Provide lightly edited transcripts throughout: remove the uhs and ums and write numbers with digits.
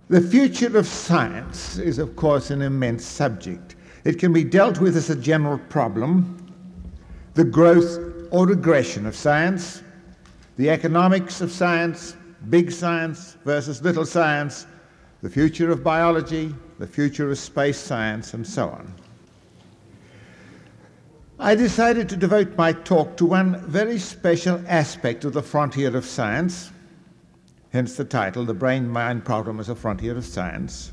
The future of science is, of course, an immense subject. It can be dealt with as a general problem, the growth or regression of science, the economics of science, big science versus little science, the future of biology, the future of space science, and so on. I decided to devote my talk to one very special aspect of the frontier of science, hence the title, The Brain-Mind Problem as a Frontier of Science.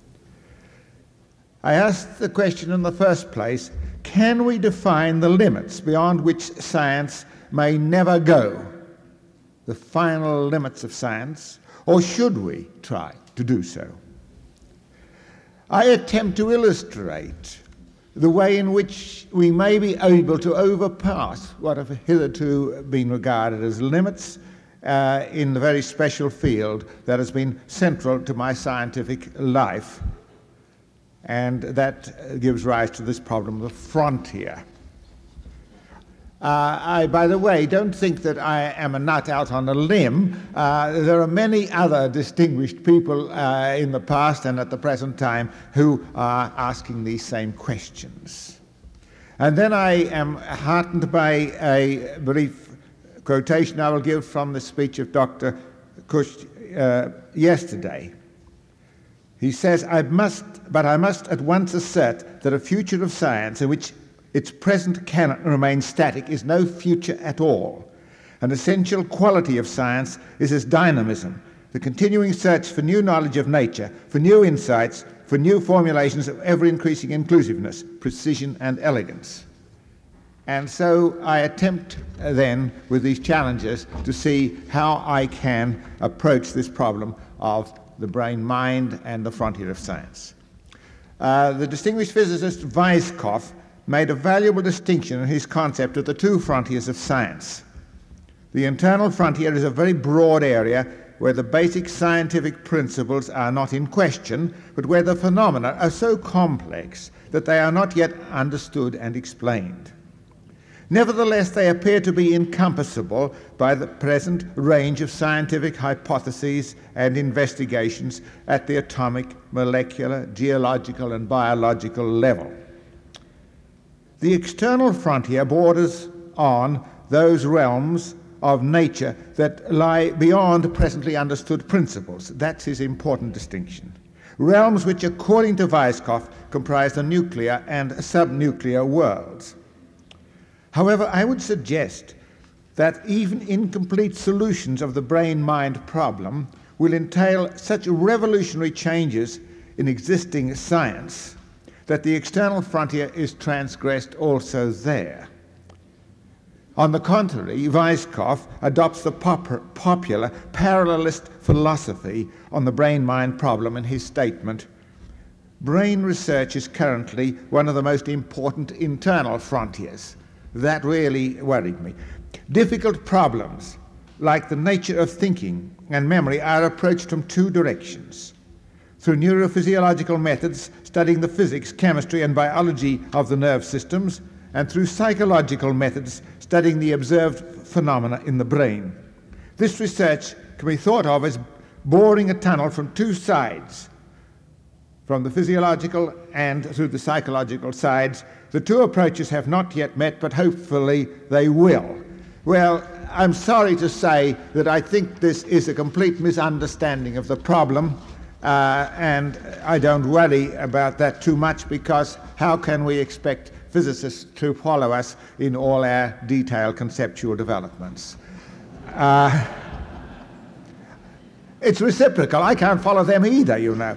I asked the question in the first place, can we define the limits beyond which science may never go, the final limits of science, or should we try to do so? I attempt to illustrate the way in which we may be able to overpass what have hitherto been regarded as limits in the very special field that has been central to my scientific life, and that gives rise to this problem of the frontier. I, by the way, don't think that I am a nut out on a limb. There are many other distinguished people in the past and at the present time who are asking these same questions. And then I am heartened by a brief quotation I will give from the speech of Dr. Cush yesterday. He says, I must at once assert that a future of science in which its present canon remains static is no future at all. An essential quality of science is its dynamism, the continuing search for new knowledge of nature, for new insights, for new formulations of ever-increasing inclusiveness, precision, and elegance. And so I attempt then with these challenges to see how I can approach this problem of the brain-mind and the frontier of science. The distinguished physicist Weisskopf made a valuable distinction in his concept of the two frontiers of science. The internal frontier is a very broad area where the basic scientific principles are not in question, but where the phenomena are so complex that they are not yet understood and explained. Nevertheless, they appear to be encompassable by the present range of scientific hypotheses and investigations at the atomic, molecular, geological, and biological level. The external frontier borders on those realms of nature that lie beyond presently understood principles. That's his important distinction. Realms which, according to Weisskopf, comprise the nuclear and subnuclear worlds. However, I would suggest that even incomplete solutions of the brain-mind problem will entail such revolutionary changes in existing science that the external frontier is transgressed also there. On the contrary, Weisskopf adopts the popular parallelist philosophy on the brain-mind problem in his statement, brain research is currently one of the most important internal frontiers. That really worried me. Difficult problems, like the nature of thinking and memory, are approached from two directions. Through neurophysiological methods, studying the physics, chemistry, and biology of the nerve systems, and through psychological methods, studying the observed phenomena in the brain. This research can be thought of as boring a tunnel from two sides, from the physiological and through the psychological sides. The two approaches have not yet met, but hopefully they will. Well, I'm sorry to say that I think this is a complete misunderstanding of the problem, and I don't worry about that too much, because how can we expect physicists to follow us in all our detailed conceptual developments? It's reciprocal. I can't follow them either, you know.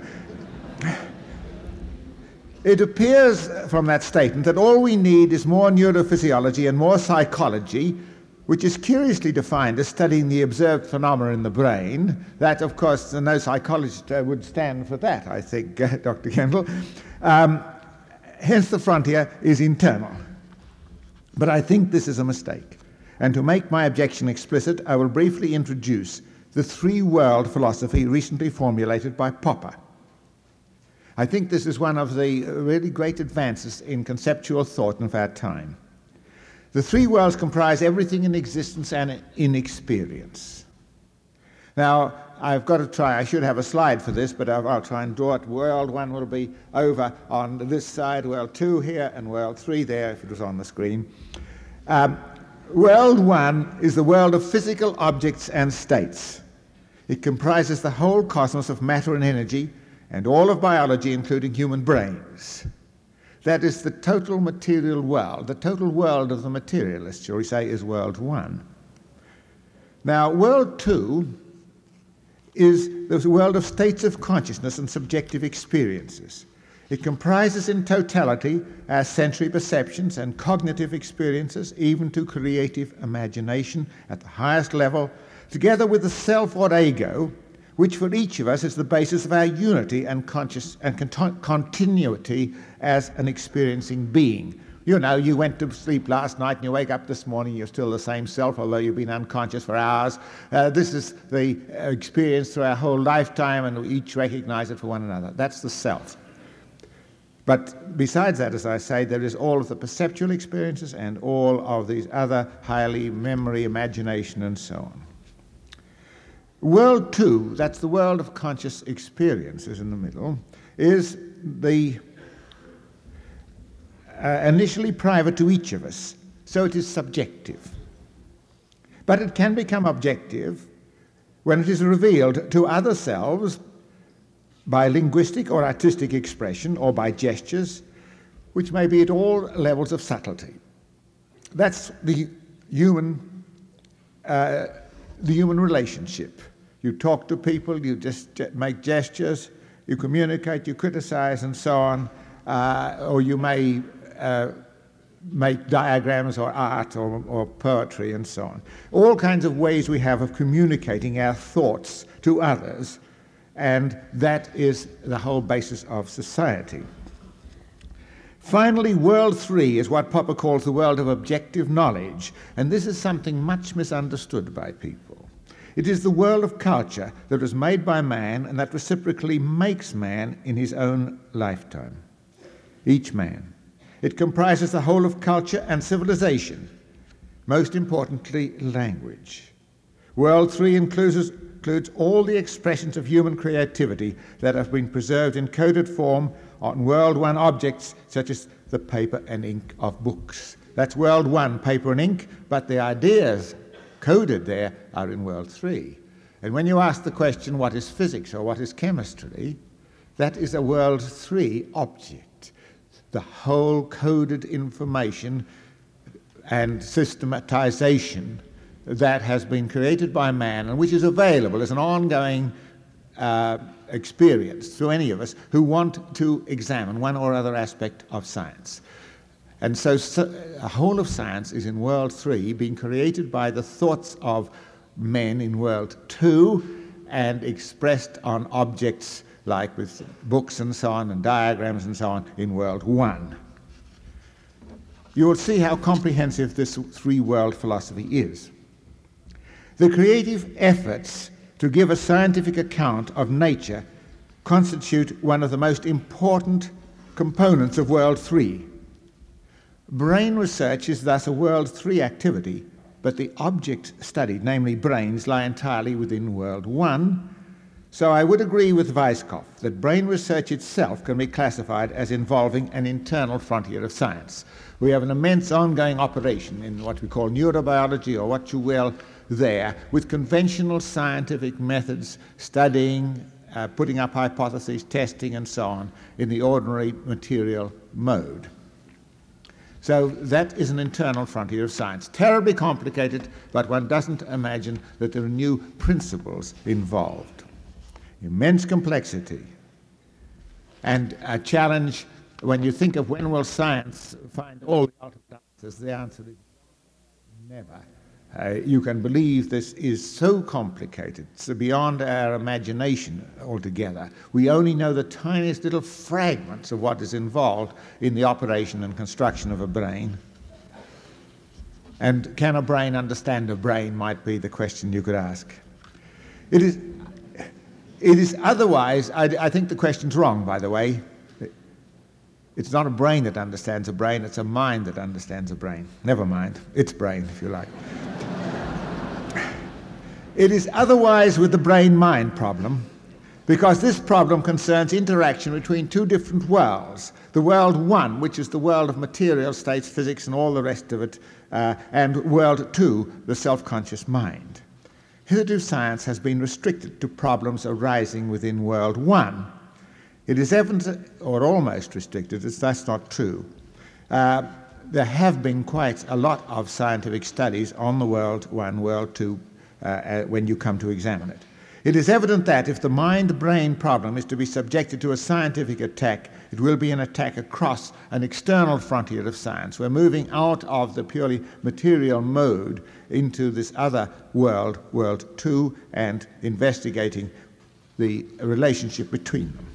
It appears from that statement that all we need is more neurophysiology and more psychology, which is curiously defined as studying the observed phenomena in the brain. That, of course, no psychologist would stand for that, I think, Dr. Kendall. Hence, the frontier is internal. But I think this is a mistake. And to make my objection explicit, I will briefly introduce the three-world philosophy recently formulated by Popper. I think this is one of the really great advances in conceptual thought of our time. The three worlds comprise everything in existence and in experience. Now, I've got to try, I should have a slide for this, but I'll try and draw it. World 1 will be over on this side, World 2 here, and World 3 there, if it was on the screen. World 1 is the world of physical objects and states. It comprises the whole cosmos of matter and energy, and all of biology, including human brains. That is the total material world. The total world of the materialist, shall we say, is World 1. Now, World 2 is the world of states of consciousness and subjective experiences. It comprises in totality our sensory perceptions and cognitive experiences, even to creative imagination at the highest level, together with the self or ego, which for each of us is the basis of our unity and continuity as an experiencing being. You know, you went to sleep last night and you wake up this morning, you're still the same self, although you've been unconscious for hours. This is the experience through our whole lifetime, and we each recognize it for one another. That's the self. But besides that, as I say, there is all of the perceptual experiences and all of these other highly memory, imagination, and so on. World 2, that's the world of conscious experiences in the middle, is the initially private to each of us, so it is subjective. But it can become objective when it is revealed to other selves by linguistic or artistic expression or by gestures, which may be at all levels of subtlety. That's the human relationship. You talk to people, you just make gestures, you communicate, you criticize, and so on, or you may make diagrams or art or poetry and so on. All kinds of ways we have of communicating our thoughts to others, and that is the whole basis of society. Finally, World 3 is what Popper calls the world of objective knowledge, and this is something much misunderstood by people. It is the world of culture that was made by man and that reciprocally makes man in his own lifetime. Each man. It comprises the whole of culture and civilization, most importantly, language. World 3 includes all the expressions of human creativity that have been preserved in coded form on World 1 objects such as the paper and ink of books. That's World 1, paper and ink, but the ideas coded there are in World 3. And when you ask the question, what is physics or what is chemistry, that is a World 3 object. The whole coded information and systematization that has been created by man and which is available as an ongoing experience to any of us who want to examine one or other aspect of science. And so a whole of science is in World 3, being created by the thoughts of men in World 2 and expressed on objects like with books and so on and diagrams and so on in World 1. You will see how comprehensive this three-world philosophy is. The creative efforts to give a scientific account of nature constitute one of the most important components of World 3. Brain research is thus a World 3 activity, but the object studied, namely brains, lie entirely within World 1. So I would agree with Weisskopf that brain research itself can be classified as involving an internal frontier of science. We have an immense ongoing operation in what we call neurobiology, or what you will, there, with conventional scientific methods, studying, putting up hypotheses, testing, and so on, in the ordinary material mode. So that is an internal frontier of science. Terribly complicated, but one doesn't imagine that there are new principles involved. Immense complexity. And a challenge, when you think of when will science find all the ultimate answers, the answer is never. You can believe this is so complicated, so beyond our imagination altogether. We only know the tiniest little fragments of what is involved in the operation and construction of a brain. And can a brain understand a brain might be the question you could ask. It is otherwise, I think the question's wrong, by the way. It's not a brain that understands a brain, it's a mind that understands a brain. Never mind, its brain, if you like. It is otherwise with the brain-mind problem, because this problem concerns interaction between two different worlds. The world one, which is the world of material states, physics and all the rest of it, and world two, the self-conscious mind. Hitherto science has been restricted to problems arising within world one. It is evident, or almost restricted, that's not true. There have been quite a lot of scientific studies on the world one, world two, when you come to examine it. It is evident that if the mind-brain problem is to be subjected to a scientific attack, it will be an attack across an external frontier of science. We're moving out of the purely material mode into this other world, world two, and investigating the relationship between them.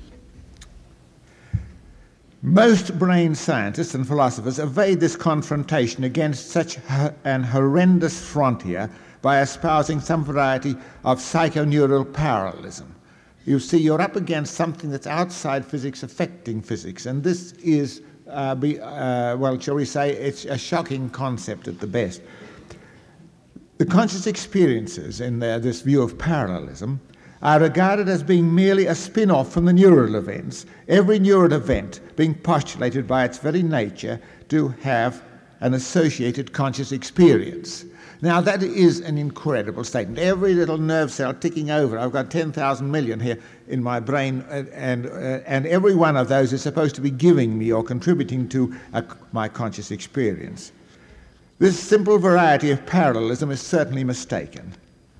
Most brain scientists and philosophers evade this confrontation against such an horrendous frontier by espousing some variety of psychoneural parallelism. You see, you're up against something that's outside physics affecting physics, and this is, well, shall we say, it's a shocking concept at the best. The conscious experiences in this view of parallelism are regarded as being merely a spin-off from the neural events, every neural event being postulated by its very nature to have an associated conscious experience. Now, that is an incredible statement. Every little nerve cell ticking over, I've got 10,000 million here in my brain, and every one of those is supposed to be giving me or contributing to my conscious experience. This simple variety of parallelism is certainly mistaken.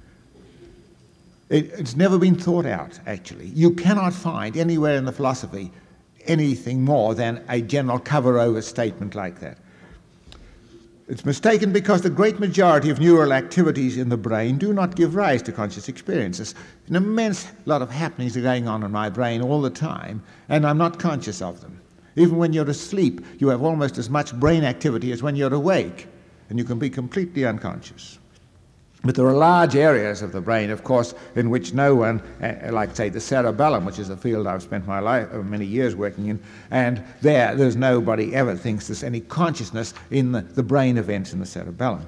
It's never been thought out, actually. You cannot find anywhere in the philosophy anything more than a general cover-over statement like that. It's mistaken because the great majority of neural activities in the brain do not give rise to conscious experiences. An immense lot of happenings are going on in my brain all the time, and I'm not conscious of them. Even when you're asleep, you have almost as much brain activity as when you're awake, and you can be completely unconscious. But there are large areas of the brain, of course, in which no one, like, say, the cerebellum, which is a field I've spent my life, many years working in, and there's nobody ever thinks there's any consciousness in the brain events in the cerebellum.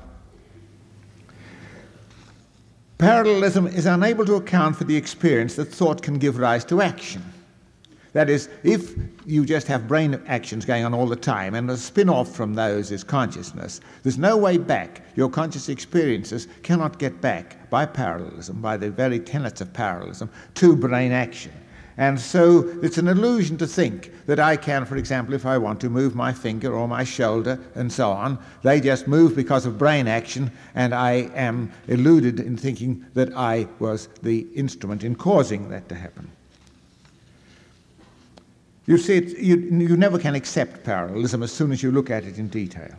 Parallelism is unable to account for the experience that thought can give rise to action. That is, if you just have brain actions going on all the time and a spin-off from those is consciousness, there's no way back. Your conscious experiences cannot get back by parallelism, by the very tenets of parallelism, to brain action. And so it's an illusion to think that I can, for example, if I want to move my finger or my shoulder and so on, they just move because of brain action, and I am deluded in thinking that I was the instrument in causing that to happen. You see, you never can accept parallelism as soon as you look at it in detail.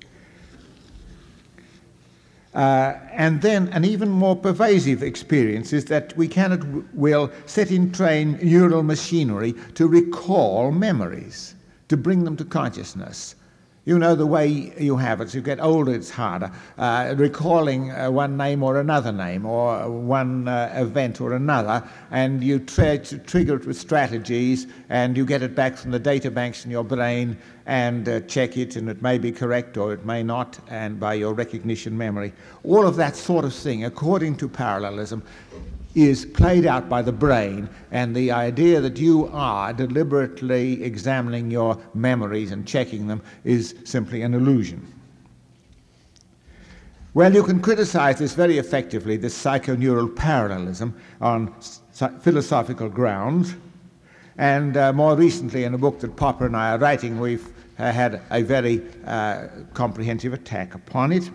And then an even more pervasive experience is that we can at will set in train neural machinery to recall memories, to bring them to consciousness. You know the way you have it. As you get older, it's harder. Recalling one name or another name, or one event or another, and you try to trigger it with strategies, and you get it back from the data banks in your brain, and check it, and it may be correct or it may not, and by your recognition memory. All of that sort of thing, according to parallelism, is played out by the brain, and the idea that you are deliberately examining your memories and checking them is simply an illusion. Well, you can criticize this very effectively, this psychoneural parallelism, on philosophical grounds, and more recently in a book that Popper and I are writing, we've had a very comprehensive attack upon it.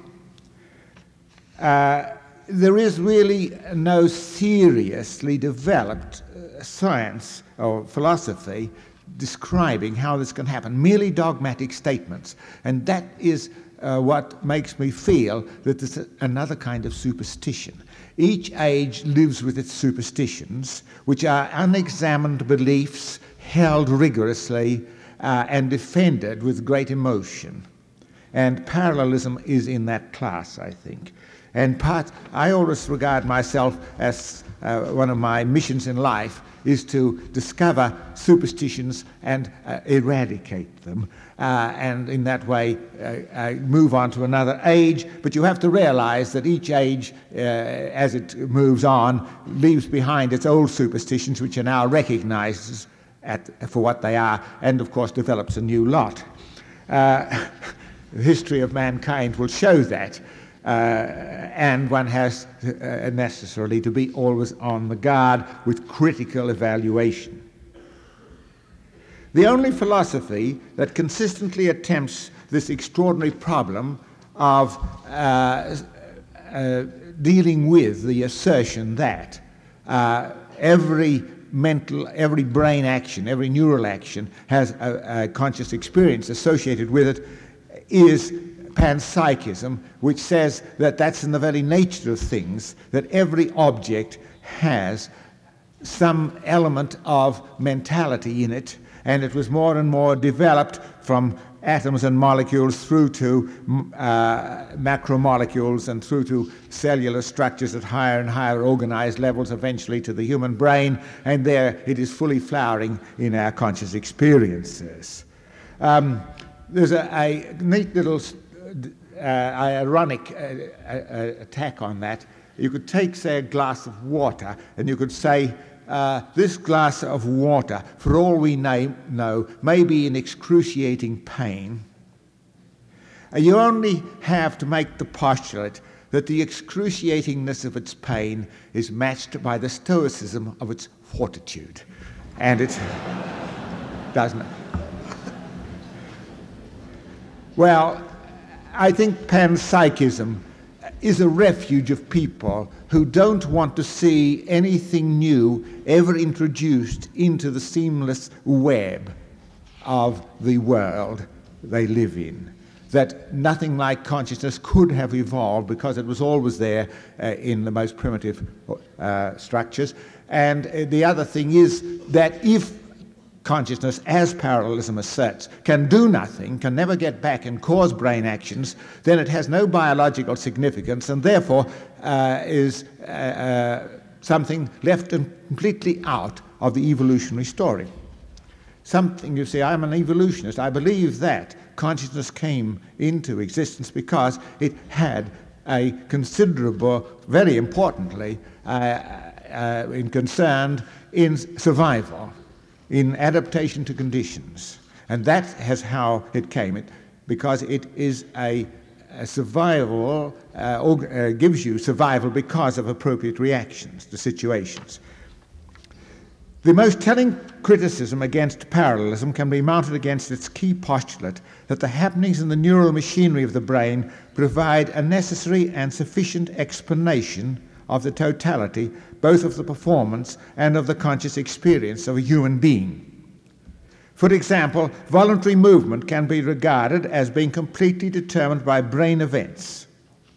There is really no seriously developed science or philosophy describing how this can happen, merely dogmatic statements. And that is what makes me feel that there's another kind of superstition. Each age lives with its superstitions, which are unexamined beliefs held rigorously and defended with great emotion. And parallelism is in that class, I think. And I always regard myself as one of my missions in life is to discover superstitions and eradicate them, and in that way move on to another age. But you have to realize that each age, as it moves on, leaves behind its old superstitions, which are now recognized for what they are, and of course develops a new lot. The history of mankind will show that. And one has necessarily to be always on the guard with critical evaluation. The only philosophy that consistently attempts this extraordinary problem of dealing with the assertion that every brain action, every neural action has a conscious experience associated with it is panpsychism, which says that that's in the very nature of things, that every object has some element of mentality in it, and it was more and more developed from atoms and molecules through to macromolecules and through to cellular structures at higher and higher organized levels, eventually to the human brain, and there it is fully flowering in our conscious experiences. There's a neat little ironic attack on that. You could take, say, a glass of water, and you could say, this glass of water, for all we know, may be in excruciating pain. You only have to make the postulate that the excruciatingness of its pain is matched by the stoicism of its fortitude. And it doesn't. Well, I think panpsychism is a refuge of people who don't want to see anything new ever introduced into the seamless web of the world they live in. That nothing like consciousness could have evolved because it was always there in the most primitive structures. And the other thing is that if consciousness, as parallelism asserts, can do nothing, can never get back and cause brain actions, then it has no biological significance and therefore is something left completely out of the evolutionary story. Something, you see, I'm an evolutionist. I believe that consciousness came into existence because it had a considerable, very importantly, concerned in survival, in adaptation to conditions. And that is how it came, because it is a survival, gives you survival because of appropriate reactions to situations. The most telling criticism against parallelism can be mounted against its key postulate that the happenings in the neural machinery of the brain provide a necessary and sufficient explanation of the totality, both of the performance and of the conscious experience of a human being. For example, voluntary movement can be regarded as being completely determined by brain events.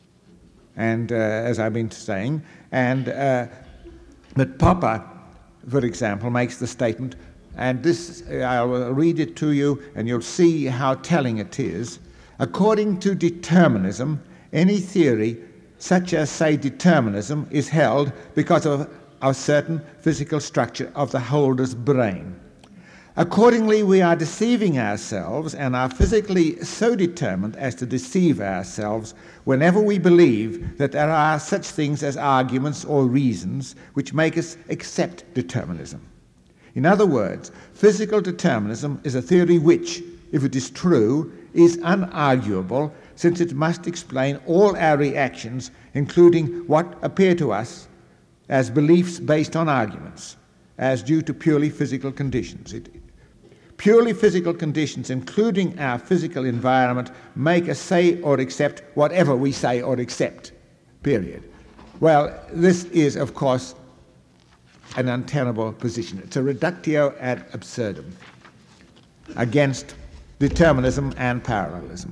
And as I've been saying, and that Popper, for example, makes the statement, and this I'll read it to you and you'll see how telling it is. According to determinism, any theory such as, say, determinism, is held because of a certain physical structure of the holder's brain. Accordingly, we are deceiving ourselves and are physically so determined as to deceive ourselves whenever we believe that there are such things as arguments or reasons which make us accept determinism. In other words, physical determinism is a theory which, if it is true, is unarguable, since it must explain all our reactions, including what appear to us as beliefs based on arguments, as due to purely physical conditions. Purely physical conditions, including our physical environment, make us say or accept whatever we say or accept, period. Well, this is, of course, an untenable position. It's a reductio ad absurdum against determinism and parallelism.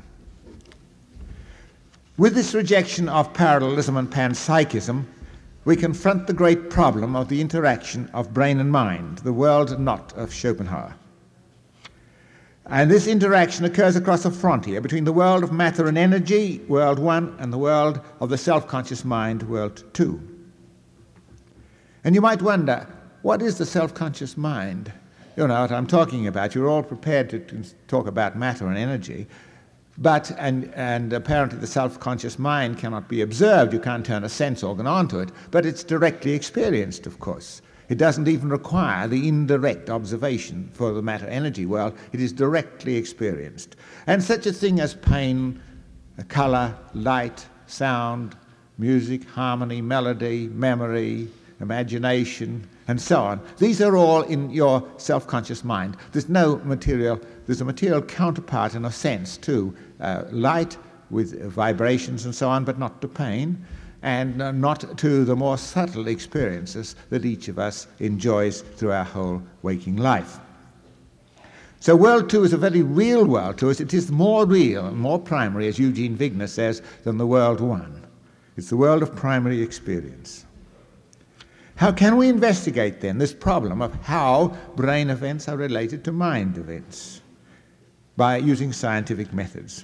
With this rejection of parallelism and panpsychism, we confront the great problem of the interaction of brain and mind, the world not of Schopenhauer. And this interaction occurs across a frontier between the world of matter and energy, world one, and the world of the self-conscious mind, world two. And you might wonder, what is the self-conscious mind? You know what I'm talking about. You're all prepared to talk about matter and energy, but and apparently the self-conscious mind cannot be observed. You can't turn a sense organ onto it, but it's directly experienced, of course. It doesn't even require the indirect observation for the matter-energy world. It is directly experienced. And such a thing as pain, colour, light, sound, music, harmony, melody, memory, imagination, and so on. These are all in your self-conscious mind. There's a material counterpart in a sense to light with vibrations and so on, but not to pain, and not to the more subtle experiences that each of us enjoys through our whole waking life. So world two is a very real world to us. It is more real and more primary, as Eugene Wigner says, than the world one. It's the world of primary experience. How can we investigate then this problem of how brain events are related to mind events? By using scientific methods.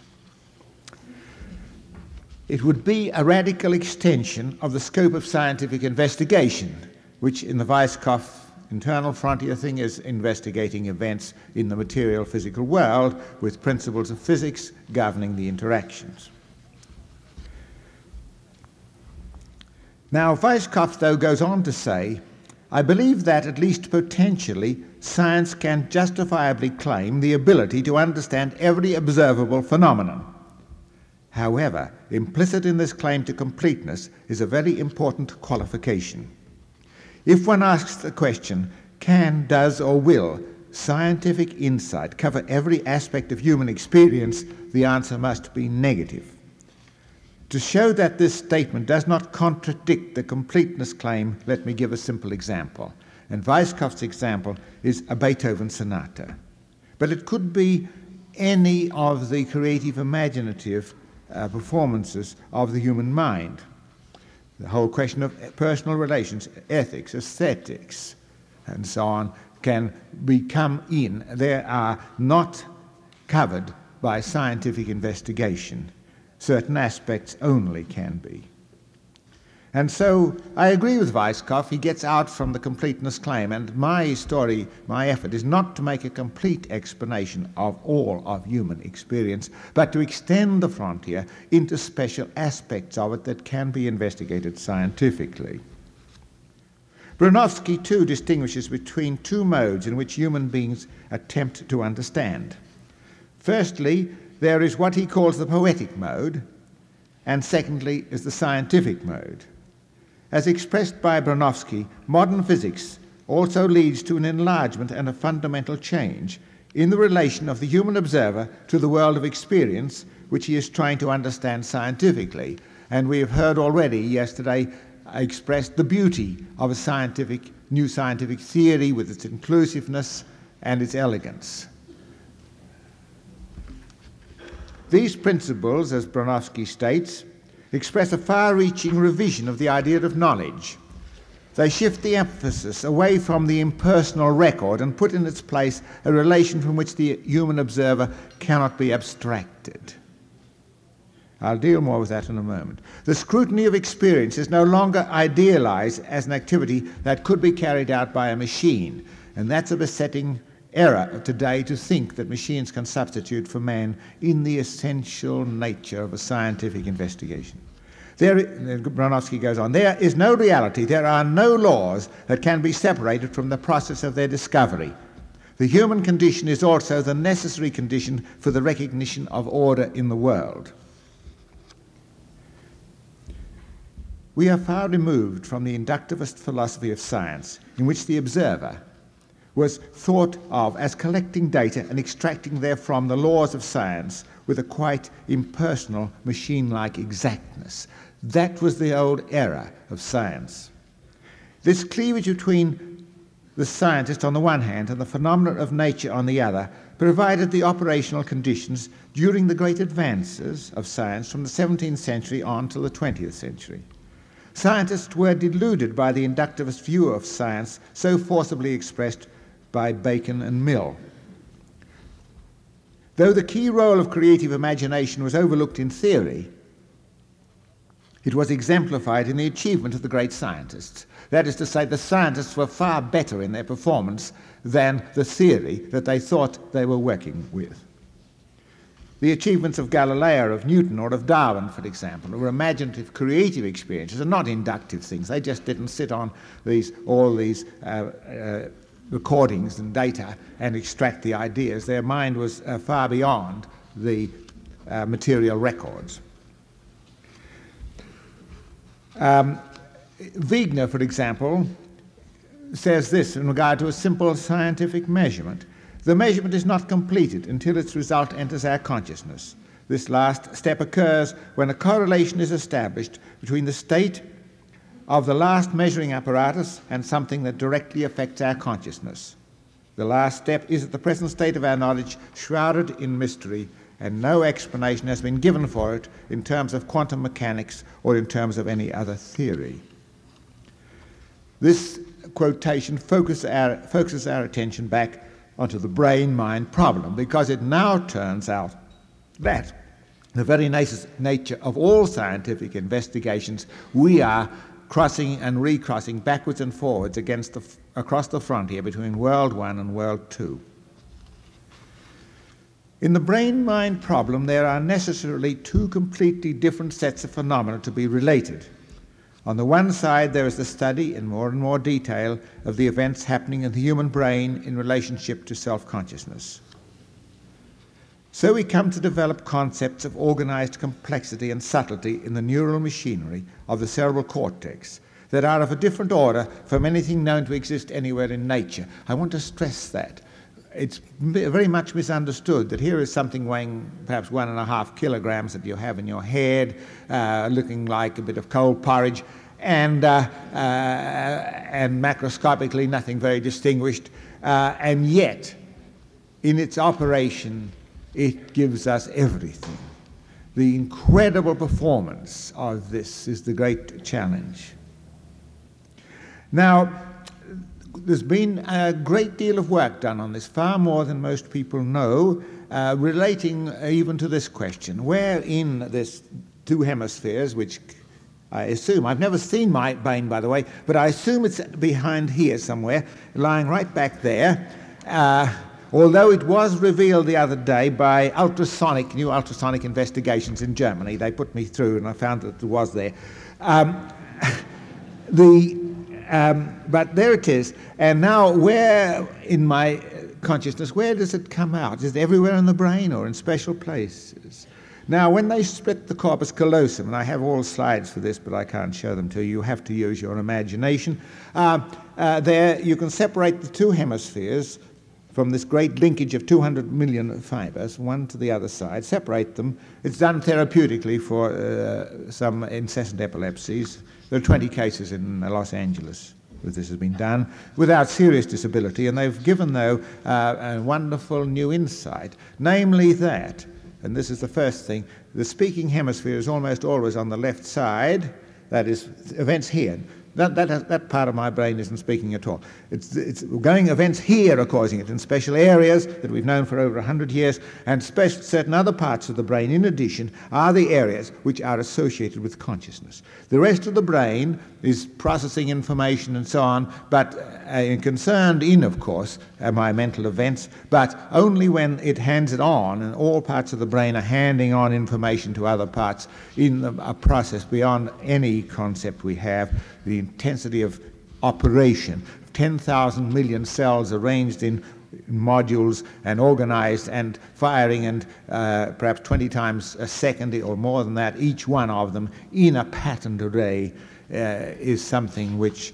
It would be a radical extension of the scope of scientific investigation, which in the Weisskopf internal frontier thing is investigating events in the material physical world with principles of physics governing the interactions. Now, Weisskopf, though, goes on to say, I believe that, at least potentially, science can justifiably claim the ability to understand every observable phenomenon. However, implicit in this claim to completeness is a very important qualification. If one asks the question, can, does, or will scientific insight cover every aspect of human experience, the answer must be negative. To show that this statement does not contradict the completeness claim, let me give a simple example. And Weisskopf's example is a Beethoven sonata. But it could be any of the creative, imaginative performances of the human mind. The whole question of personal relations, ethics, aesthetics, and so on can come in. They are not covered by scientific investigation. Certain aspects only can be. And so I agree with Weisskopf. He gets out from the completeness claim, and my story, my effort, is not to make a complete explanation of all of human experience, but to extend the frontier into special aspects of it that can be investigated scientifically. Bronowski, too, distinguishes between two modes in which human beings attempt to understand. Firstly, there is what he calls the poetic mode, and secondly is the scientific mode. As expressed by Bronowski, modern physics also leads to an enlargement and a fundamental change in the relation of the human observer to the world of experience, which he is trying to understand scientifically. And we have heard already yesterday expressed the beauty of a new scientific theory with its inclusiveness and its elegance. These principles, as Bronowski states, express a far-reaching revision of the idea of knowledge. They shift the emphasis away from the impersonal record and put in its place a relation from which the human observer cannot be abstracted. I'll deal more with that in a moment. The scrutiny of experience is no longer idealized as an activity that could be carried out by a machine, and that's a besetting error of today to think that machines can substitute for man in the essential nature of a scientific investigation. Bronowski goes on, there is no reality, there are no laws that can be separated from the process of their discovery. The human condition is also the necessary condition for the recognition of order in the world. We are far removed from the inductivist philosophy of science, in which the observer was thought of as collecting data and extracting therefrom the laws of science with a quite impersonal, machine-like exactness. That was the old era of science. This cleavage between the scientist on the one hand and the phenomena of nature on the other provided the operational conditions during the great advances of science from the 17th century on to the 20th century. Scientists were deluded by the inductivist view of science so forcibly expressed by Bacon and Mill. Though the key role of creative imagination was overlooked in theory, It was exemplified in the achievement of the great scientists. That is to say, the scientists were far better in their performance than the theory that they thought they were working with. The achievements of Galileo, of Newton, or of Darwin, for example, were imaginative, creative experiences and not inductive things. They just didn't sit on all these recordings and data and extract the ideas. Their mind was far beyond the material records. Wegener, for example, says this in regard to a simple scientific measurement. The measurement is not completed until its result enters our consciousness. This last step occurs when a correlation is established between the state of the last measuring apparatus and something that directly affects our consciousness. The last step is at the present state of our knowledge shrouded in mystery, and no explanation has been given for it in terms of quantum mechanics or in terms of any other theory. This quotation focuses our attention back onto the brain-mind problem, because it now turns out that the very nature of all scientific investigations, we are crossing and recrossing backwards and forwards across the frontier between World I and World II. In the brain-mind problem, there are necessarily two completely different sets of phenomena to be related. On the one side, there is the study in more and more detail of the events happening in the human brain in relationship to self-consciousness. So we come to develop concepts of organized complexity and subtlety in the neural machinery of the cerebral cortex that are of a different order from anything known to exist anywhere in nature. I want to stress that. It's very much misunderstood that here is something weighing perhaps 1.5 kilograms that you have in your head, looking like a bit of cold porridge, and macroscopically nothing very distinguished, and yet in its operation it gives us everything. The incredible performance of this is the great challenge. Now, there's been a great deal of work done on this, far more than most people know, relating even to this question. Where in this two hemispheres, which I assume, I've never seen my brain, by the way, but I assume it's behind here somewhere, lying right back there, although it was revealed the other day by new ultrasonic investigations in Germany. They put me through and I found that it was there. But there it is. And now where in my consciousness, where does it come out? Is it everywhere in the brain or in special places? Now, when they split the corpus callosum, and I have all slides for this, but I can't show them to you, you have to use your imagination. There you can separate the two hemispheres from this great linkage of 200 million fibers, one to the other side, separate them. It's done therapeutically for some incessant epilepsies. There are 20 cases in Los Angeles where this has been done without serious disability, and they've given, though, a wonderful new insight, namely that, and this is the first thing, the speaking hemisphere is almost always on the left side, that is, events here. That part of my brain isn't speaking at all. It's going events here are causing it in special areas that we've known for over 100 years, and certain other parts of the brain, in addition, are the areas which are associated with consciousness. The rest of the brain is processing information and so on, but concerned in, of course, my mental events, but only when it hands it on, and all parts of the brain are handing on information to other parts in a process beyond any concept we have. The intensity of operation, 10,000 million cells arranged in modules and organized and firing, and perhaps 20 times a second or more than that, each one of them in a patterned array, is something which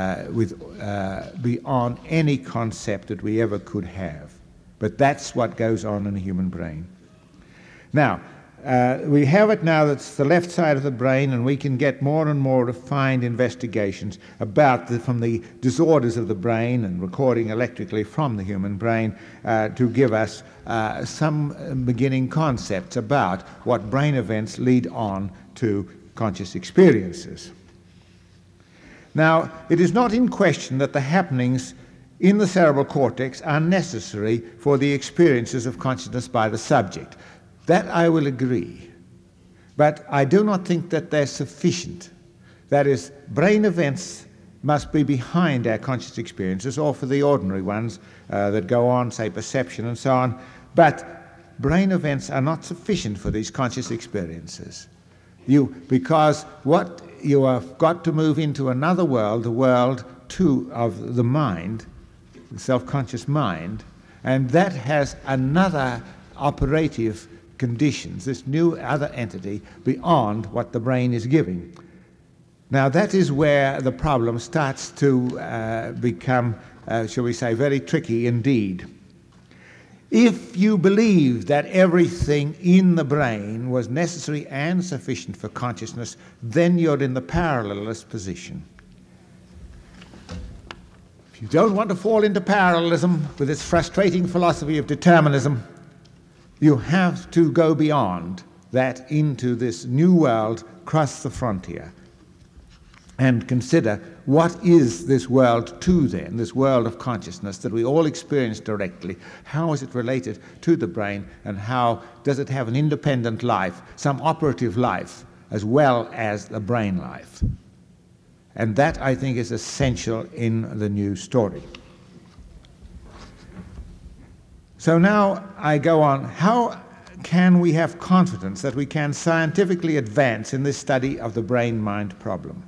beyond any concept that we ever could have. But that's what goes on in the human brain. Now, we have it now that's the left side of the brain, and we can get more and more refined investigations from the disorders of the brain and recording electrically from the human brain to give us some beginning concepts about what brain events lead on to conscious experiences. Now, it is not in question that the happenings in the cerebral cortex are necessary for the experiences of consciousness by the subject. That I will agree. But I do not think that they're sufficient. That is, brain events must be behind our conscious experiences, or for the ordinary ones that go on, say perception and so on. But brain events are not sufficient for these conscious experiences. Because what you have got to move into another world, the world too of the mind, the self-conscious mind, and that has another operative conditions, this new other entity beyond what the brain is giving. Now that is where the problem starts to become, shall we say, very tricky indeed. If you believe that everything in the brain was necessary and sufficient for consciousness, then you're in the parallelist position. If you don't want to fall into parallelism with its frustrating philosophy of determinism, you have to go beyond that into this new world, cross the frontier, and consider what is this world too then, this world of consciousness that we all experience directly. How is it related to the brain, and how does it have an independent life, some operative life, as well as the brain life? And that, I think, is essential in the new story. So now I go on. How can we have confidence that we can scientifically advance in this study of the brain-mind problem?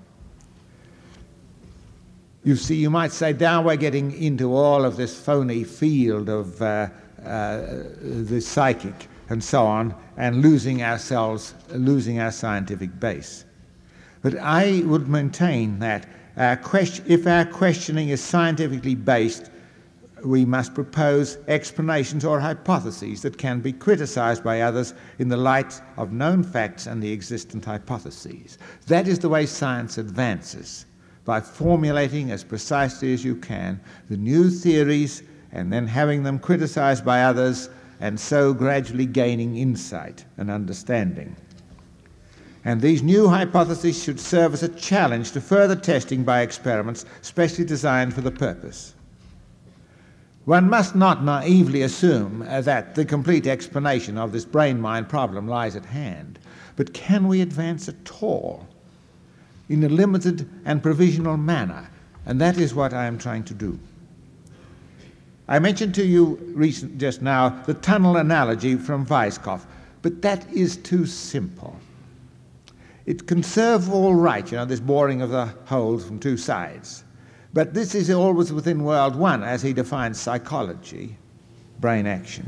You see, you might say, now we're getting into all of this phony field of the psychic and so on, and losing our scientific base. But I would maintain that if our questioning is scientifically based, we must propose explanations or hypotheses that can be criticized by others in the light of known facts and the existent hypotheses. That is the way science advances, by formulating as precisely as you can the new theories and then having them criticized by others, and so gradually gaining insight and understanding. And these new hypotheses should serve as a challenge to further testing by experiments specially designed for the purpose. One must not naively assume that the complete explanation of this brain-mind problem lies at hand, but can we advance at all in a limited and provisional manner? And that is what I am trying to do. I mentioned to you just now the tunnel analogy from Weisskopf, but that is too simple. It can serve all right, this boring of the holes from two sides. But this is always within World One, as he defines psychology, brain action.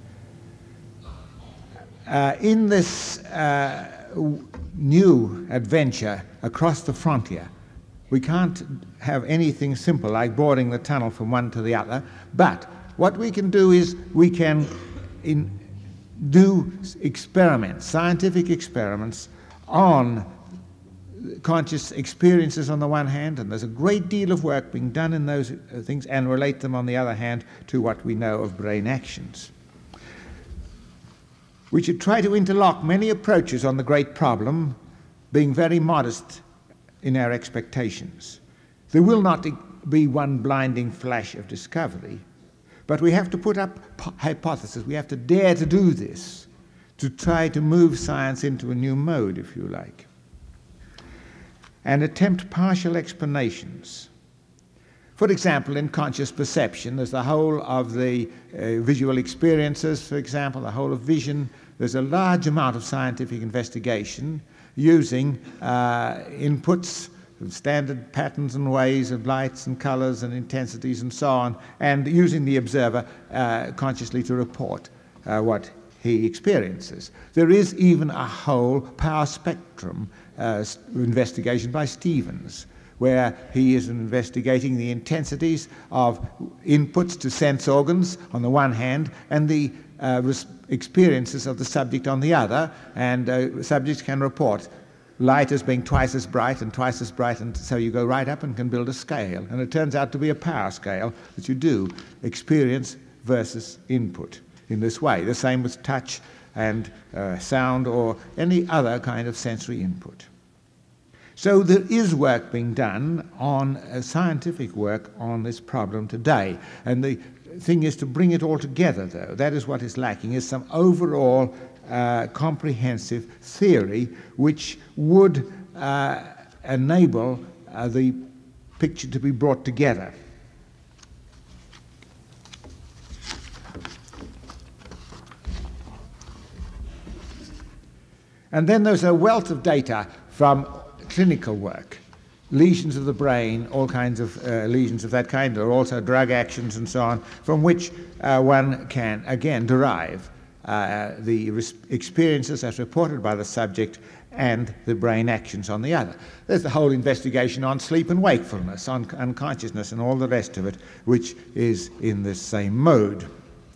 In this new adventure across the frontier, we can't have anything simple like boring the tunnel from one to the other, but what we can do is we can do experiments, scientific experiments, on conscious experiences on the one hand, and there's a great deal of work being done in those things, and relate them on the other hand to what we know of brain actions. We should try to interlock many approaches on the great problem, being very modest in our expectations. There will not be one blinding flash of discovery, but we have to put up hypotheses. We have to dare to do this, to try to move science into a new mode, if you like, and attempt partial explanations. For example, in conscious perception, there's the whole of the visual experiences, for example, the whole of vision. There's a large amount of scientific investigation using inputs, standard patterns and ways of lights and colors and intensities and so on, and using the observer consciously to report what he experiences. There is even a whole power spectrum investigation by Stevens, where he is investigating the intensities of inputs to sense organs on the one hand, and the experiences of the subject on the other, and subjects can report light as being twice as bright, and so you go right up and can build a scale, and it turns out to be a power scale that you do, experience versus input, in this way. The same with touch and sound or any other kind of sensory input. So there is work being done on scientific work on this problem today, and the thing is to bring it all together, though. That is what is lacking, is some overall comprehensive theory which would enable the picture to be brought together. And then there's a wealth of data from clinical work, lesions of the brain, all kinds of lesions of that kind. There are also drug actions and so on, from which one can, again, derive the experiences as reported by the subject and the brain actions on the other. There's the whole investigation on sleep and wakefulness, on unconsciousness and all the rest of it, which is in this same mode.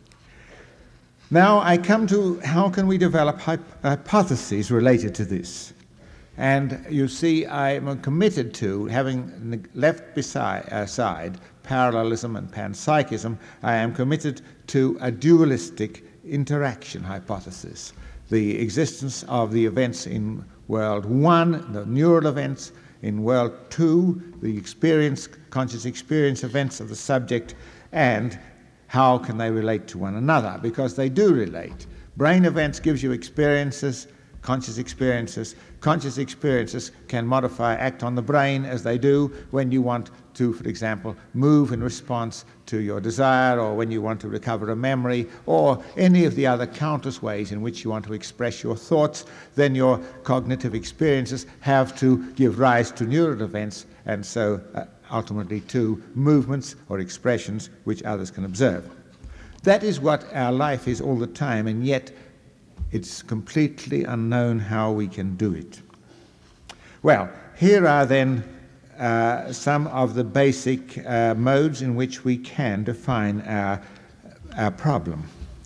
Now I come to how can we develop hypotheses related to this. And you see, I am committed to, having left aside parallelism and panpsychism, I am committed to a dualistic interaction hypothesis. The existence of the events in world 1, the neural events, in world 2, the conscious experience events of the subject, and how can they relate to one another? Because they do relate. Brain events gives you experiences, conscious experiences. Conscious experiences can modify, act on the brain as they do when you want to, for example, move in response to your desire, or when you want to recover a memory, or any of the other countless ways in which you want to express your thoughts. Then your cognitive experiences have to give rise to neural events, and so ultimately to movements or expressions which others can observe. That is what our life is all the time, and yet it's completely unknown how we can do it. Well, here are then some of the basic modes in which we can define our problem.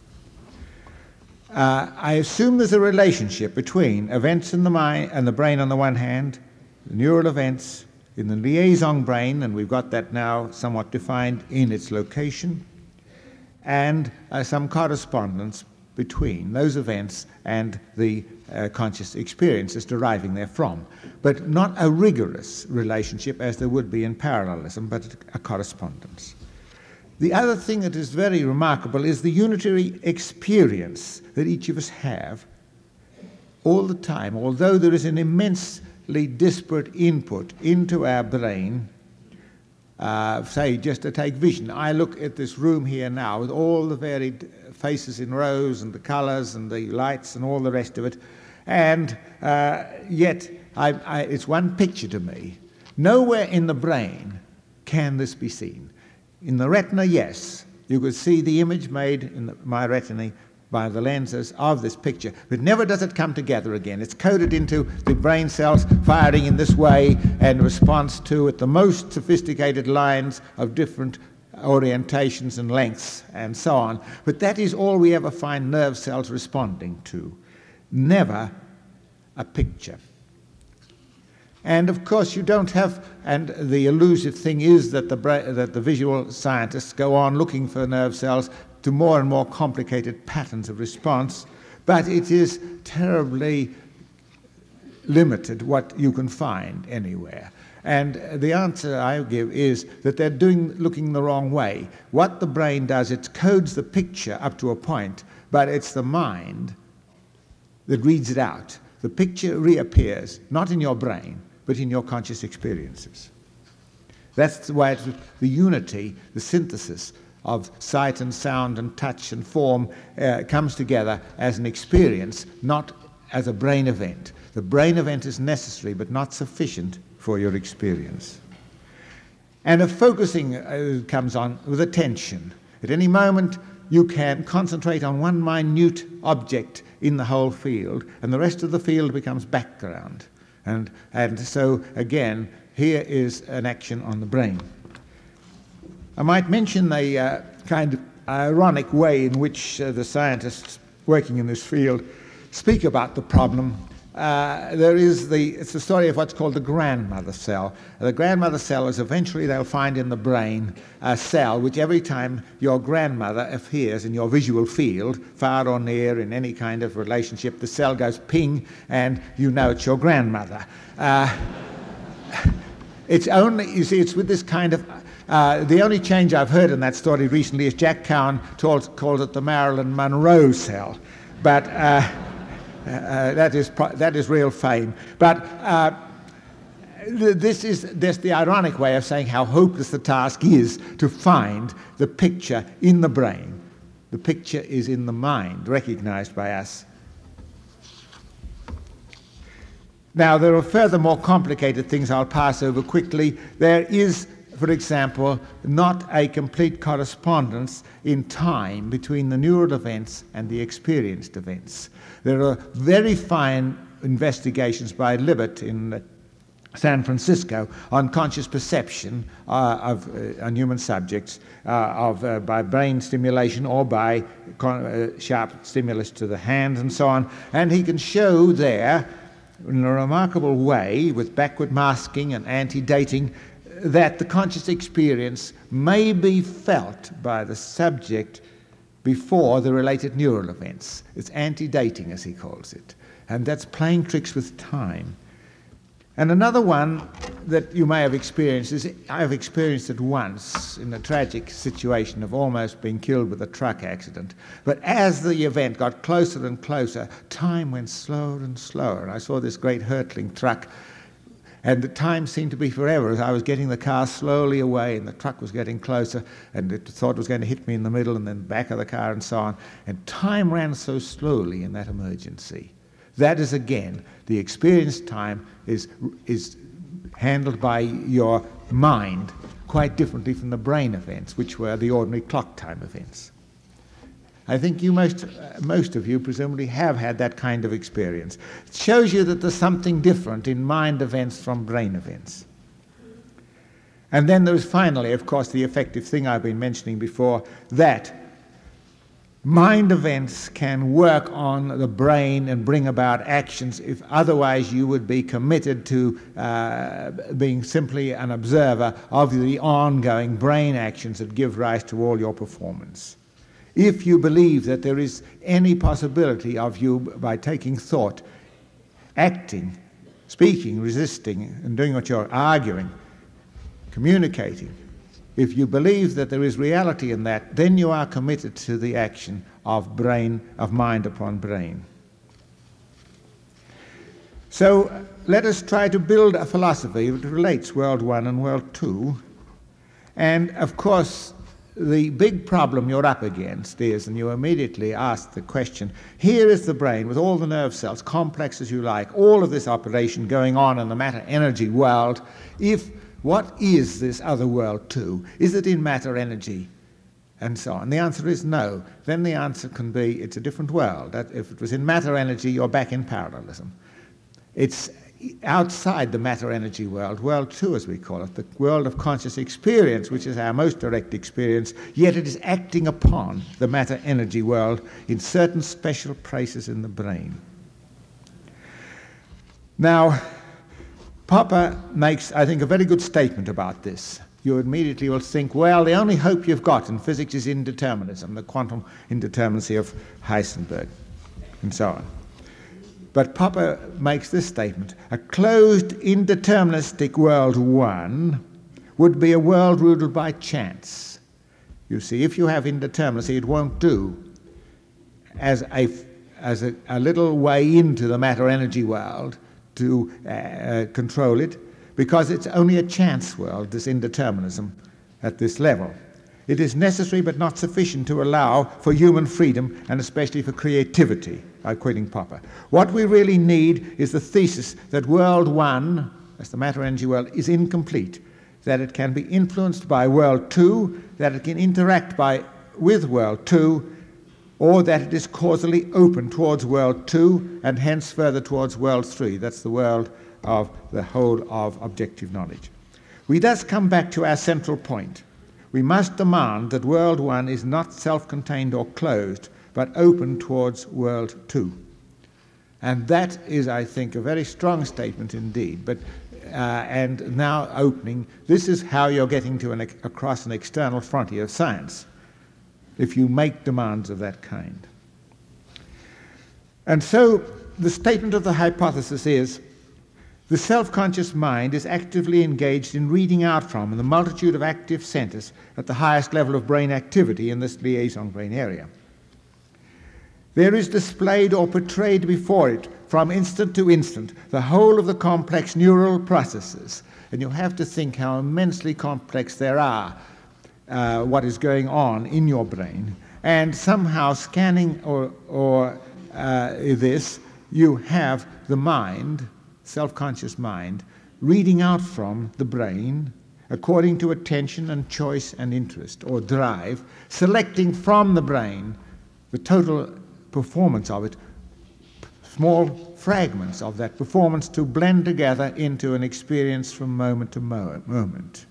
I assume there's a relationship between events in the mind and the brain on the one hand, the neural events in the liaison brain, and we've got that now somewhat defined in its location, and some correspondence between those events and the conscious experiences deriving therefrom, but not a rigorous relationship as there would be in parallelism, but a correspondence. The other thing that is very remarkable is the unitary experience that each of us have all the time, although there is an immensely disparate input into our brain. Say, just to take vision, I look at this room here now with all the varied faces in rows and the colours and the lights and all the rest of it, and yet it's one picture to me. Nowhere in the brain can this be seen. In the retina, yes, you could see the image made in my retina by the lenses of this picture, but never does it come together again. It's coded into the brain cells firing in this way in response to, at the most sophisticated lines of different orientations and lengths and so on. But that is all we ever find nerve cells responding to. Never a picture. And of course you don't have, and the elusive thing is that the visual scientists go on looking for nerve cells to more and more complicated patterns of response, but it is terribly limited what you can find anywhere. And the answer I give is that they're looking the wrong way. What the brain does, it codes the picture up to a point, but it's the mind that reads it out. The picture reappears, not in your brain, but in your conscious experiences. That's why it's the unity, the synthesis of sight and sound and touch and form comes together as an experience, not as a brain event. The brain event is necessary but not sufficient for your experience. And a focusing comes on with attention. At any moment you can concentrate on one minute object in the whole field, and the rest of the field becomes background. And so again, here is an action on the brain. I might mention the kind of ironic way in which the scientists working in this field speak about the problem. It's the story of what's called the grandmother cell. The grandmother cell is eventually they'll find in the brain a cell which every time your grandmother appears in your visual field, far or near in any kind of relationship, the cell goes ping and you know it's your grandmother. It's only, you see, it's with this kind of the only change I've heard in that story recently is Jack Cowan called it the Marilyn Monroe cell. But That is real fame. But this is the ironic way of saying how hopeless the task is to find the picture in the brain. The picture is in the mind, recognized by us. Now, there are further more complicated things I'll pass over quickly. There is, for example, not a complete correspondence in time between the neural events and the experienced events. There are very fine investigations by Libet in San Francisco on conscious perception on human subjects by brain stimulation or by sharp stimulus to the hands and so on. And he can show there, in a remarkable way, with backward masking and anti-dating, that the conscious experience may be felt by the subject before the related neural events. It's anti-dating, as he calls it. And that's playing tricks with time. And another one that you may have experienced is, I've experienced it once in a tragic situation of almost being killed with a truck accident. But as the event got closer and closer, time went slower and slower. And I saw this great hurtling truck, and the time seemed to be forever as I was getting the car slowly away, and the truck was getting closer, and it thought it was going to hit me in the middle and then back of the car and so on. And time ran so slowly in that emergency. That is, again, the experienced time is handled by your mind quite differently from the brain events, which were the ordinary clock time events. I think you most of you presumably have had that kind of experience. It shows you that there's something different in mind events from brain events. And then there's finally, of course, the effective thing I've been mentioning before, that mind events can work on the brain and bring about actions if otherwise you would be committed to being simply an observer of the ongoing brain actions that give rise to all your performance. If you believe that there is any possibility of you, by taking thought, acting, speaking, resisting, and doing what you're arguing, communicating, if you believe that there is reality in that, then you are committed to the action of mind upon brain. So let us try to build a philosophy that relates World 1 and World 2. And of course, the big problem you're up against is, and you immediately ask the question, here is the brain with all the nerve cells, complex as you like, all of this operation going on in the matter-energy world. What is this other world too? Is it in matter-energy? And so on. The answer is no. Then the answer can be it's a different world. That if it was in matter-energy, you're back in parallelism. It's outside the matter-energy world, World 2 as we call it, the world of conscious experience, which is our most direct experience, yet it is acting upon the matter-energy world in certain special places in the brain. Now, Popper makes, I think, a very good statement about this. You immediately will think, well, the only hope you've got in physics is indeterminism, the quantum indeterminacy of Heisenberg, and so on. But Popper makes this statement: a closed, indeterministic World 1 would be a world ruled by chance. You see, if you have indeterminacy, it won't do as a little way into the matter-energy world to control it, because it's only a chance world, this indeterminism at this level. It is necessary but not sufficient to allow for human freedom and especially for creativity, quoting Popper. What we really need is the thesis that World 1, as the matter-energy world, is incomplete, that it can be influenced by World 2, that it can interact with World 2, or that it is causally open towards World 2 and hence further towards World 3. That's the world of the whole of objective knowledge. We thus come back to our central point. We must demand that World 1 is not self-contained or closed, but open towards World 2. And that is, I think, a very strong statement indeed. But and now opening, this is how you're getting to across an external frontier of science, if you make demands of that kind. And so the statement of the hypothesis is, the self-conscious mind is actively engaged in reading out from the multitude of active centers at the highest level of brain activity in this liaison brain area. There is displayed or portrayed before it, from instant to instant, the whole of the complex neural processes. And you have to think how immensely complex there are, what is going on in your brain. And somehow scanning or this, you have the mind, self-conscious mind, reading out from the brain according to attention and choice and interest or drive, selecting from the brain the total performance of it, small fragments of that performance to blend together into an experience from moment to moment.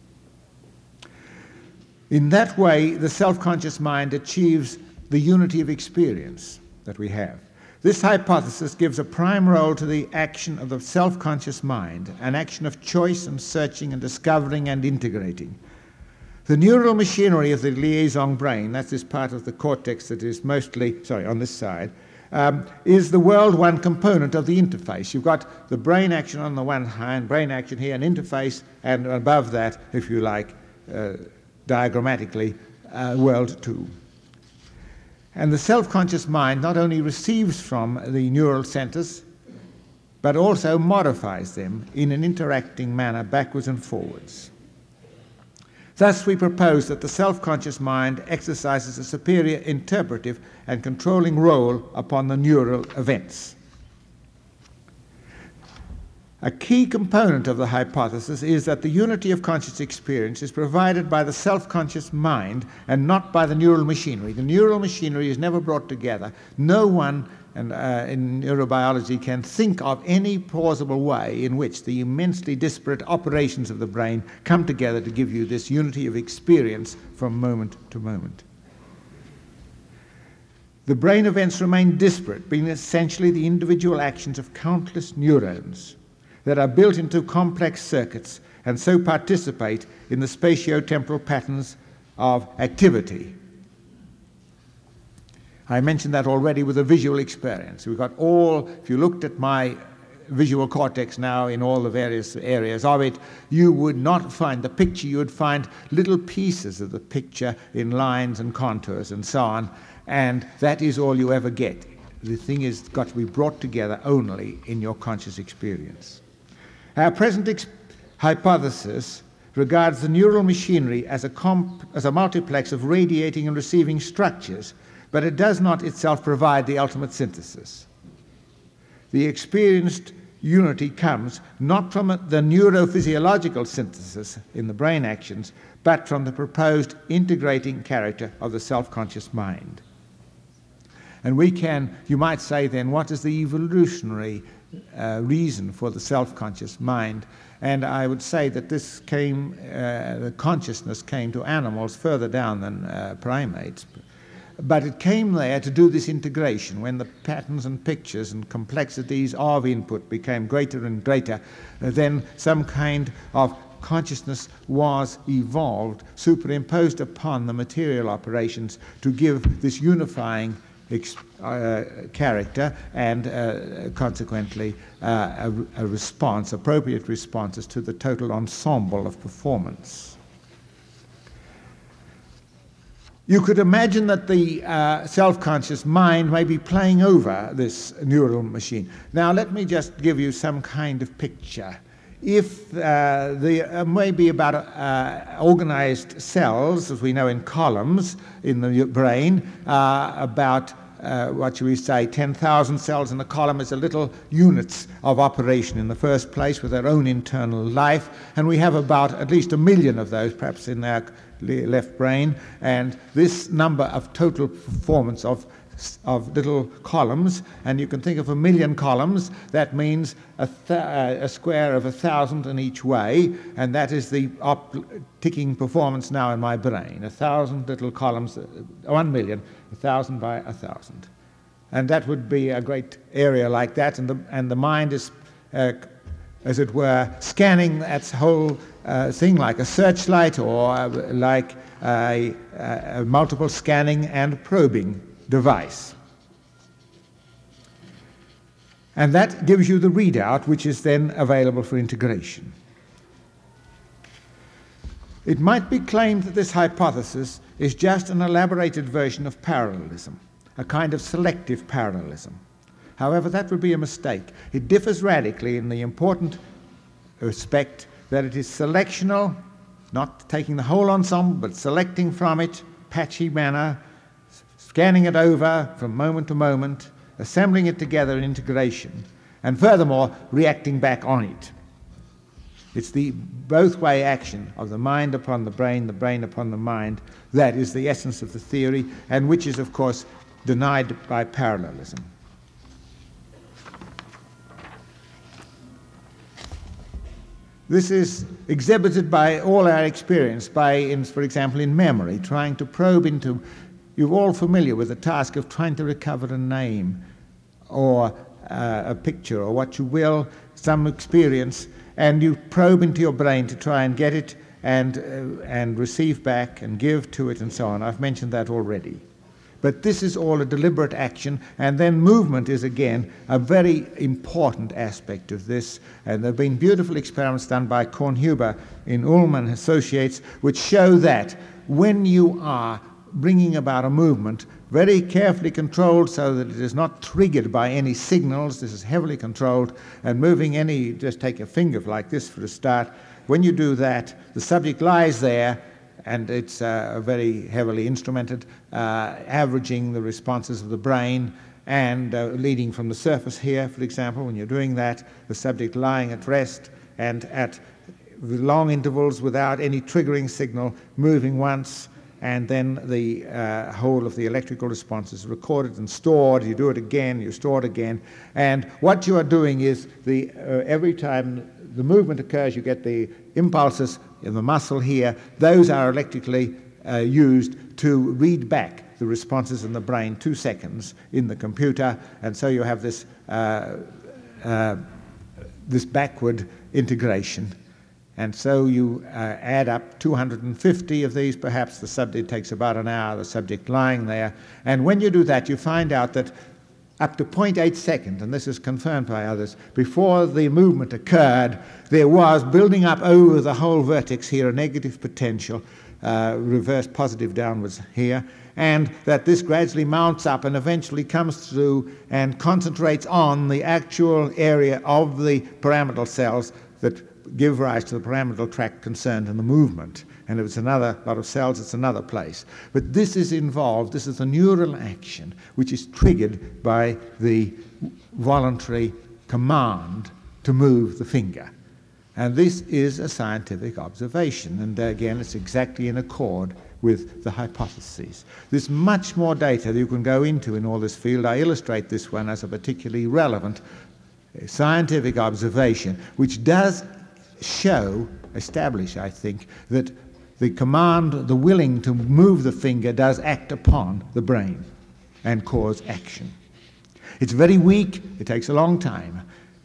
In that way, the self-conscious mind achieves the unity of experience that we have. This hypothesis gives a prime role to the action of the self-conscious mind, an action of choice and searching and discovering and integrating. The neural machinery of the liaison brain, that's this part of the cortex that is mostly, on this side, is the world one component of the interface. You've got the brain action on the one hand, brain action here, an interface, and above that, if you like, diagrammatically, world two. And the self-conscious mind not only receives from the neural centers, but also modifies them in an interacting manner backwards and forwards. Thus, we propose that the self-conscious mind exercises a superior interpretive and controlling role upon the neural events. A key component of the hypothesis is that the unity of conscious experience is provided by the self-conscious mind and not by the neural machinery. The neural machinery is never brought together. No one in neurobiology can think of any plausible way in which the immensely disparate operations of the brain come together to give you this unity of experience from moment to moment. The brain events remain disparate, being essentially the individual actions of countless neurons that are built into complex circuits and so participate in the spatio-temporal patterns of activity. I mentioned that already with the visual experience. We've got all, if you looked at my visual cortex now in all the various areas of it, you would not find the picture, you would find little pieces of the picture in lines and contours and so on, and that is all you ever get. The thing is got to be brought together only in your conscious experience. Our present hypothesis regards the neural machinery as a multiplex of radiating and receiving structures, but it does not itself provide the ultimate synthesis. The experienced unity comes not from the neurophysiological synthesis in the brain actions, but from the proposed integrating character of the self-conscious mind. And we can, you might say then, what is the evolutionary reason for the self-conscious mind? And I would say that this came, the consciousness came to animals further down than primates. But it came there to do this integration. When the patterns and pictures and complexities of input became greater and greater, then some kind of consciousness was evolved, superimposed upon the material operations to give this unifying character and consequently a response, appropriate responses to the total ensemble of performance. You could imagine that the self-conscious mind may be playing over this neural machine. Now let me just give you some kind of picture. If there may be about organized cells, as we know in columns in the brain, about what shall we say, 10,000 cells in a column is a little units of operation in the first place with their own internal life, and we have about at least 1 million of those perhaps in our left brain, and this number of total performance of little columns, and you can think of 1 million columns, that means a square of 1,000 in each way, and that is the ticking performance now in my brain. 1,000 little columns, 1 million, 1,000 by 1,000. And that would be a great area like that, and the mind is, as it were, scanning that whole thing like a searchlight or like a multiple scanning and probing device. And that gives you the readout, which is then available for integration. It might be claimed that this hypothesis is just an elaborated version of parallelism, a kind of selective parallelism. However, that would be a mistake. It differs radically in the important respect that it is selectional, not taking the whole ensemble, but selecting from it, patchy manner, scanning it over from moment to moment, assembling it together in integration, and furthermore, reacting back on it. It's the both-way action of the mind upon the brain upon the mind, that is the essence of the theory, and which is, of course, denied by parallelism. This is exhibited by all our experience, for example, in memory, trying to probe into. You're all familiar with the task of trying to recover a name or a picture or what you will, some experience, and you probe into your brain to try and get it and receive back and give to it and so on. I've mentioned that already. But this is all a deliberate action, and then movement is again a very important aspect of this. And there have been beautiful experiments done by Kornhuber in Ullmann Associates which show that when you are bringing about a movement, very carefully controlled so that it is not triggered by any signals, this is heavily controlled, and moving any, just take a finger like this for a start, when you do that, the subject lies there, and it's very heavily instrumented, averaging the responses of the brain and leading from the surface here, for example, when you're doing that, the subject lying at rest and at long intervals without any triggering signal, moving once, and then the whole of the electrical response is recorded and stored. You do it again, you store it again, and what you are doing is every time the movement occurs, you get the impulses in the muscle here. Those are electrically used to read back the responses in the brain 2 seconds in the computer, and so you have this this backward integration. And so you add up 250 of these, perhaps. The subject takes about an hour, the subject lying there. And when you do that, you find out that up to 0.8 seconds, and this is confirmed by others, before the movement occurred, there was building up over the whole vertex here a negative potential, reverse positive downwards here, and that this gradually mounts up and eventually comes through and concentrates on the actual area of the pyramidal cells that give rise to the pyramidal tract concerned in the movement. And if it's another lot of cells, it's another place. But this is involved, this is a neural action which is triggered by the voluntary command to move the finger. And this is a scientific observation, and again it's exactly in accord with the hypotheses. There's much more data that you can go into in all this field. I illustrate this one as a particularly relevant scientific observation which does establish, I think, that the command, the willing to move the finger, does act upon the brain and cause action. It's very weak, it takes a long time.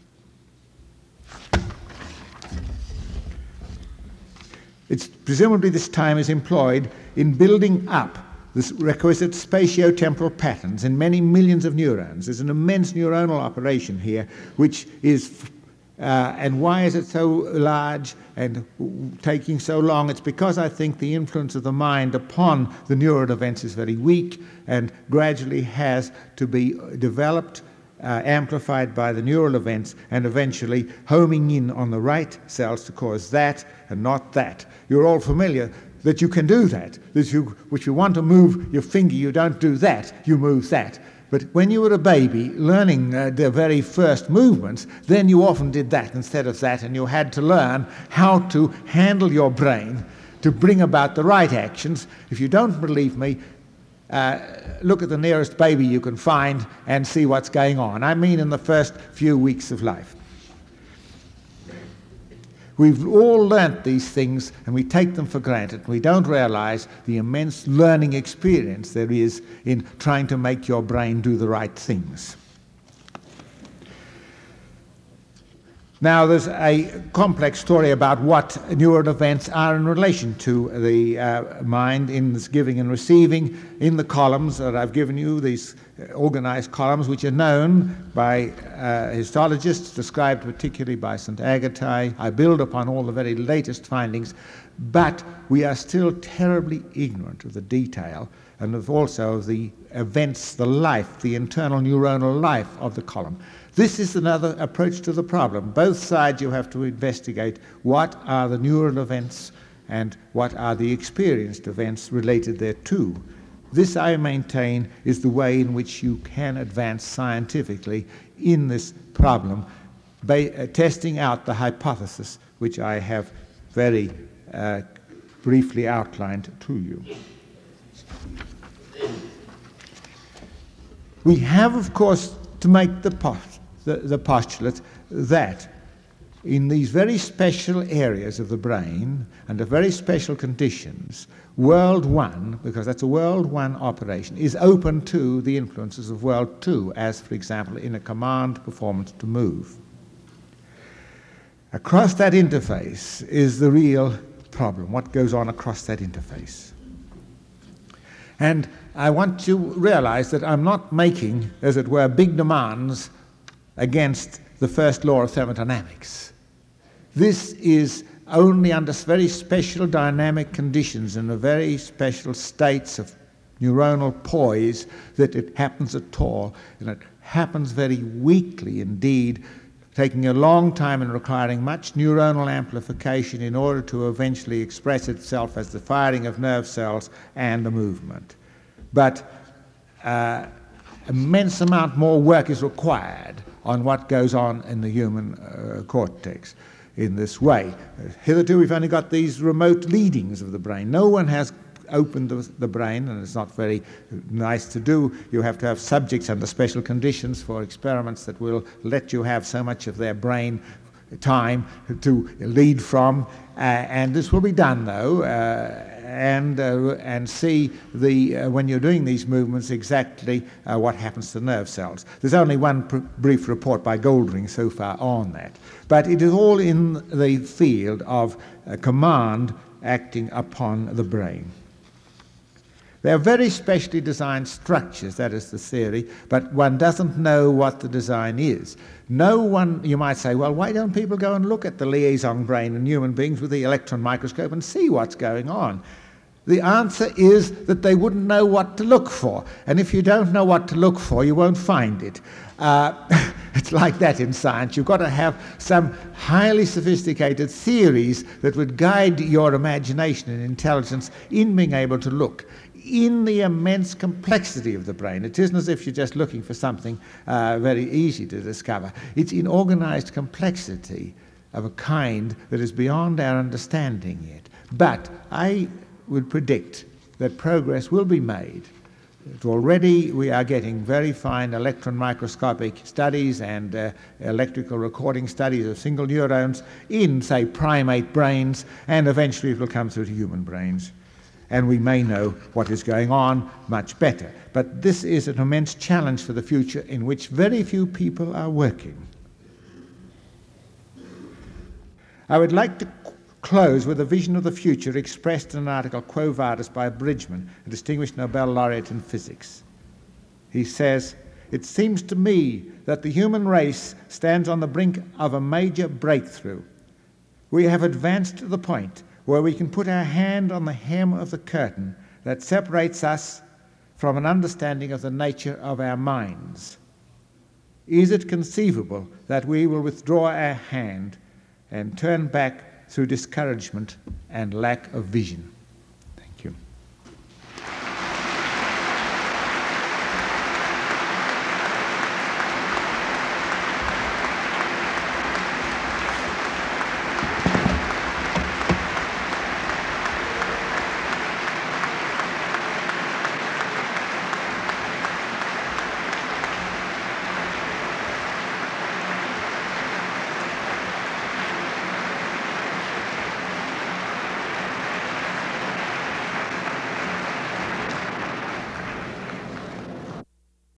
It's presumably this time is employed in building up the requisite spatio-temporal patterns in many millions of neurons. There's an immense neuronal operation here, which is and why is it so large and taking so long? It's because I think the influence of the mind upon the neural events is very weak and gradually has to be developed, amplified by the neural events, and eventually homing in on the right cells to cause that and not that. You're all familiar that you can do that. Which you want to move your finger, you don't do that, you move that. But when you were a baby learning the very first movements, then you often did that instead of that, and you had to learn how to handle your brain to bring about the right actions. If you don't believe me, look at the nearest baby you can find and see what's going on. I mean in the first few weeks of life. We've all learnt these things and we take them for granted. We don't realize the immense learning experience there is in trying to make your brain do the right things. Now, there's a complex story about what neural events are in relation to the mind in this giving and receiving. In the columns that I've given you, these organized columns, which are known by histologists, described particularly by St. Agatai. I build upon all the very latest findings, but we are still terribly ignorant of the detail and also of the events, the life, the internal neuronal life of the column. This is another approach to the problem. Both sides you have to investigate what are the neural events and what are the experienced events related thereto. This, I maintain, is the way in which you can advance scientifically in this problem, by testing out the hypothesis which I have very briefly outlined to you. We have, of course, to make the postulate that in these very special areas of the brain, under very special conditions, world 1, because that's a world 1 operation, is open to the influences of world 2, as, for example, in a command performance to move. Across that interface is the real problem, what goes on across that interface. And I want to realize that I'm not making, as it were, big demands against the first law of thermodynamics. This is only under very special dynamic conditions and very special states of neuronal poise that it happens at all, and it happens very weakly indeed, taking a long time and requiring much neuronal amplification in order to eventually express itself as the firing of nerve cells and the movement. But immense amount more work is required on what goes on in the human cortex in this way. Hitherto we've only got these remote leadings of the brain. No one has opened the brain, and it's not very nice to do. You have to have subjects under special conditions for experiments that will let you have so much of their brain time to lead from, and this will be done though, and see when you're doing these movements exactly what happens to nerve cells. There's only one brief report by Goldring so far on that, but it is all in the field of command acting upon the brain. They are very specially designed structures, that is the theory, but one doesn't know what the design is. No one, you might say, well, why don't people go and look at the liaison brain in human beings with the electron microscope and see what's going on? The answer is that they wouldn't know what to look for, and if you don't know what to look for, you won't find it. It's like that in science. You've got to have some highly sophisticated theories that would guide your imagination and intelligence in being able to look. In the immense complexity of the brain, it isn't as if you're just looking for something very easy to discover. It's in organized complexity of a kind that is beyond our understanding yet. But I would predict that progress will be made. Already we are getting very fine electron microscopic studies and electrical recording studies of single neurons in, say, primate brains, and eventually it will come through to human brains. And we may know what is going on much better. But this is an immense challenge for the future in which very few people are working. I would like to close with a vision of the future expressed in an article, Quo Vadis, by Bridgman, a distinguished Nobel laureate in physics. He says, "It seems to me that the human race stands on the brink of a major breakthrough. We have advanced to the point where we can put our hand on the hem of the curtain that separates us from an understanding of the nature of our minds. Is it conceivable that we will withdraw our hand and turn back through discouragement and lack of vision?"